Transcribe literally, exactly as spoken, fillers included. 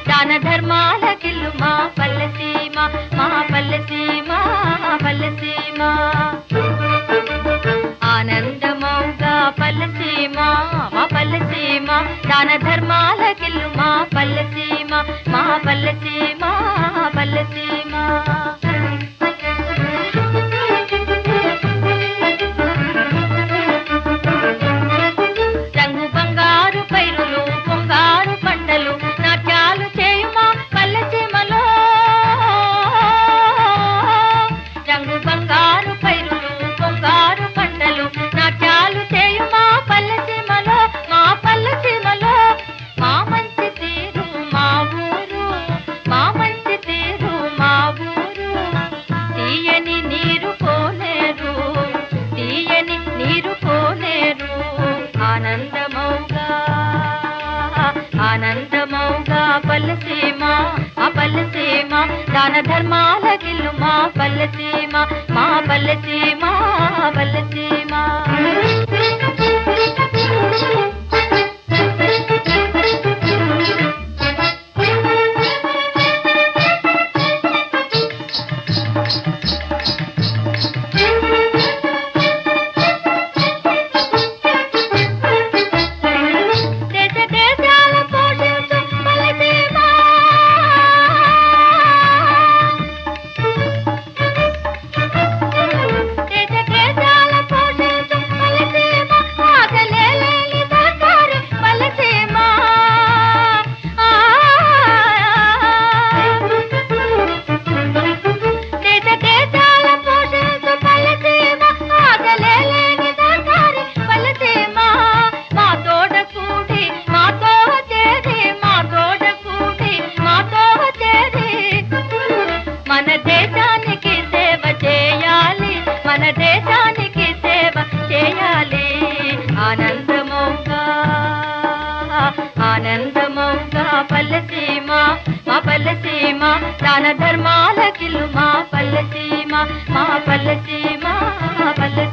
దాన ధర్మాలకిల్లు మా పల్లెసీమ మా పల్లెసీమ పల్లెసీమ ఆనందమౌగా పల్లెసీమ మా పల్లెసీమ దాన ధర్మాలకిల్లు మా పల్లెసీమ మా పల్లెసీమ పల్లెసీమ రంగు బంగారు పైరులు పొంగారు పంటలు నాట్యాలు చేయుమా పల్లెసీమలో రంగు బంగారు పైరులు పొంగారు పంటలు నాట్యాలు చేయుమా పల్లెసీమలో మా పల్లెసీమలో మా మంచి తీరు మా ఊరు మా మంచి తీరు మా ఊరు తీయని నీరు పోలేరు తీయని నీరు పోలేరు ఆనందమౌగా ఆనందమౌగా పల్లెసీమ మా పల్లెసీమ దాన ధర్మాలకిల్లు మా పల్లెసీమ మా పల్లెసీమ పల్లెసీమ మన దేశానికి సేవ చేయాలి మన దేశానికి సేవ చేయాలి ఆనందమౌగా ఆనందమౌగా పల్లెసీమ మా పల్లెసీమ దాన ధర్మాలకిల్లు మా పల్లెసీమ మా పల్లెసీమ పల్లె